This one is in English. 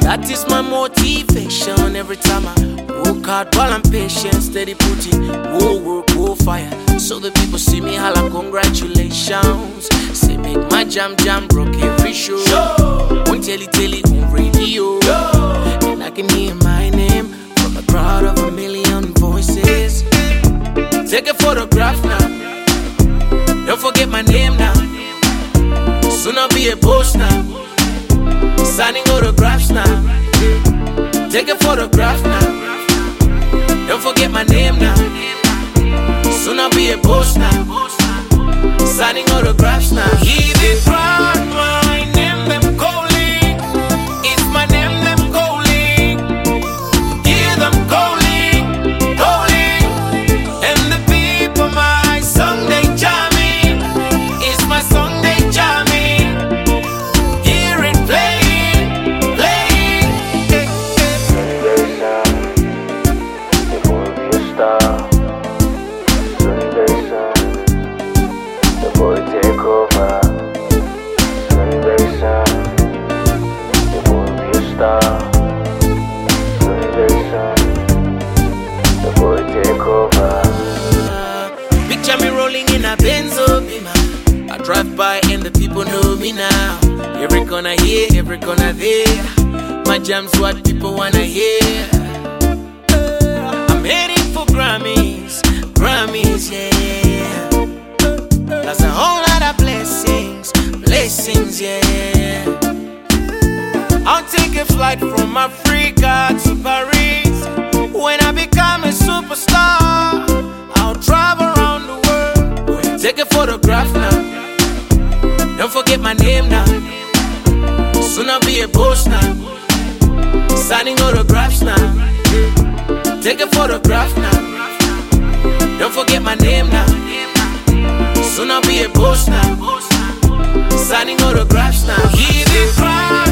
That is my motivation every time I work hard while I'm patient, steady putting more work, more fire. So the people see me holla, congratulations. Say make my jam broke every show. Won't tell it on radio. And I can hear my name from a crowd of a million voices. Take a photograph now. Don't forget my name now. Soon I'll be a boss now. Signing autographs now. Take a photograph now. Don't forget my name now. Soon I'll be a boss now. Signing autographs now. He did cry, my name them calling. It's my name them calling. Hear them calling, calling. And the people my song they jamming. It's my song they jamming. Hear it playing, playing. Sunday sun, you wanna be a star. Sunday sun, the boy take over. Sunday sun, you wanna be a star. Sunday sun, the boy take over. Picture me rolling in a Benzo Beamer. I drive by and the people know me now. Every corner here, every corner there. My jam's what people wanna hear. I'm heading for Grammys, Grammys, yeah. That's a whole lot of blessings, blessings, yeah. I'll take a flight from Africa to Paris. When I become a superstar, I'll travel around the world. Take a photograph now. Don't forget my name now. Soon I'll be a boss now. Signing autographs now. Take a photograph now. Don't forget my name now. Soon I'll be a boss now. Signing autographs now. He did cry.